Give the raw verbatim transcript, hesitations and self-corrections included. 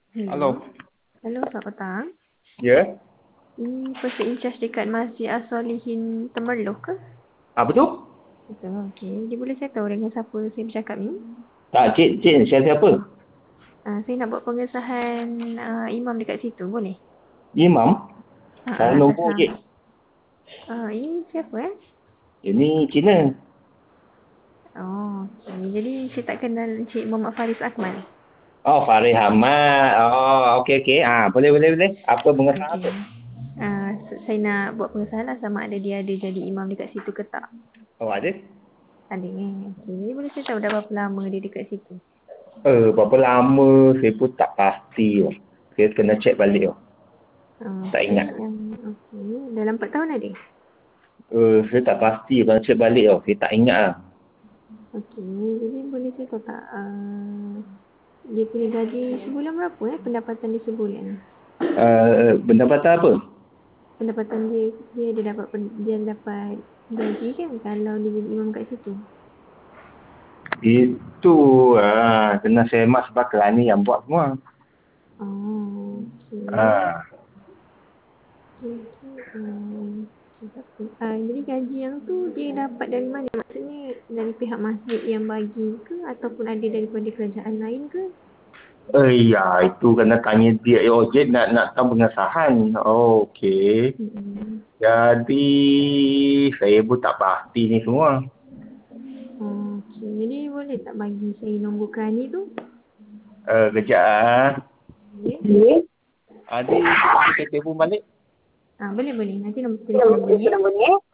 Hello. Hello. Hello, selamat petang. Ya? Ini person in charge dekat Masjid As-Solihin Temerloh ke? Apa tu? Betul, okey. Dia boleh saya tahu dengan siapa saya bercakap ni? Tak, cik, cik siapa siapa? Uh, saya nak buat pengesahan uh, imam dekat situ, boleh? Imam? Uh, uh, Saya atas nombor, nama. cik. Uh, ini siapa eh? Ini Cina. Oh, okey. Jadi saya tak kenal Encik Muhammad Faris Akmal. Oh, Farid Hamad. Oh, okey, okey. Ah, boleh, boleh, boleh. Apa pengesahan Okey. tu? Uh, saya nak buat pengesahan lah sama ada dia ada jadi imam dekat situ ke tak. Oh, ada? Ada eh? Okey. Jadi boleh saya tahu dah berapa lama dia dekat situ? Eh, berapa lama saya pun tak pasti. Oh. Saya kena check balik. Oh. Tak Okey. ingat. Um, okey. Dalam empat tahun ada? Eh, saya tak pasti. Kena check balik. Oh. Saya tak ingat lah. Okey, jadi boleh cerita tak uh, dia punya gaji sebulan berapa eh? Pendapatan dia sebulan. Uh, pendapatan apa? Pendapatan dia dia ada dapat pen- dia dapat gaji kan kalau dia jadi imam kat situ. Itu ah, kena semak sebab kelani yang buat semua. Oh, okey. Ah. Okey, um, uh, jadi gaji yang tu dia dapat dari mana? Maksudnya dari pihak masjid yang bagi ke ataupun ada daripada kerajaan lain ke? Eh, ya, itu kena tanya dia. Oh, Jid nak nak tahu pengesahan. Oh, okey. Hmm. Jadi, saya pun tak pasti ni semua. Oh, okey. Jadi boleh tak bagi saya nombor kerani tu? Eh, kejap ah. Boleh? Adi, kita telefon balik. Ah, boleh boleh. Nanti nombor telefon ni.